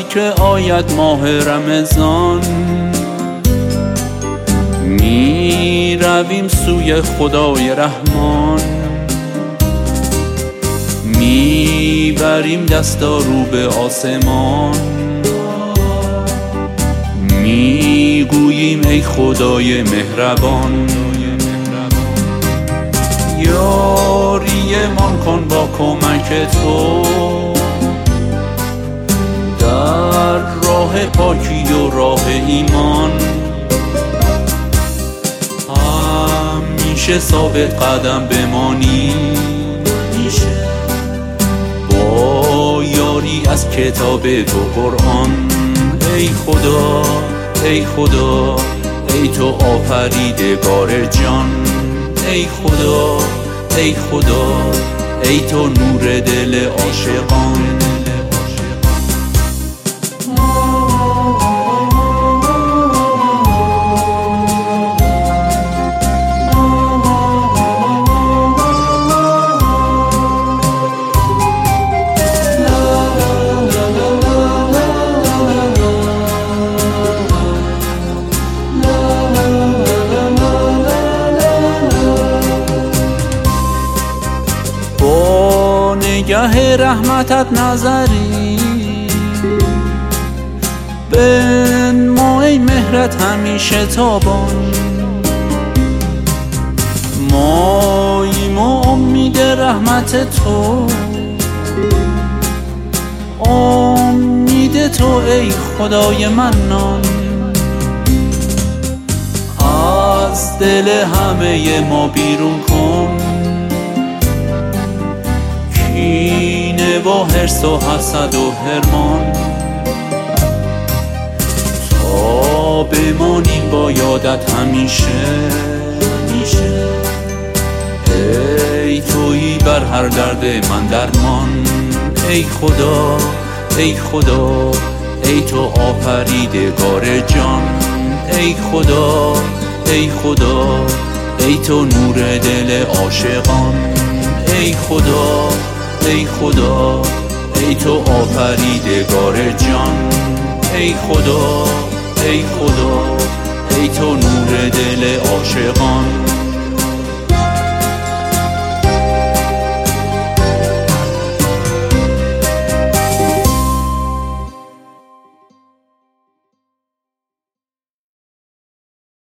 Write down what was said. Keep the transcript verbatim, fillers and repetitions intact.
که آید ماه رمضان، می رویم سوی خدای رحمان، می بریم دستا رو به آسمان، می گوییم ای خدای مهربان، یاریمان کن با کمک تو در راه پاکی و راه ایمان، همیشه ثابت قدم بمانی با یاری از کتاب تو قرآن. ای خدا ای خدا ای تو آفریدگار جان، ای خدا ای خدا ای تو نور دل عاشقان. نگه رحمتت نظری بنما ای مهرت همیشه تابان، ماییم و امید رحمت تو، امید تو ای خدای منان، از دل همه ما بیرون کن کینه و حرص و حسد و حرمان، تا بمانیم با یادت همیشه، ای تویی بر هر درد من درمان. ای خدا ای خدا ای تو آفریدگار جان، ای خدا ای خدا ای تو نور دل عاشقان. ای خدا ای خدا ای تو آفریدگار جان، ای خدا ای خدا ای تو نور دل عاشقان.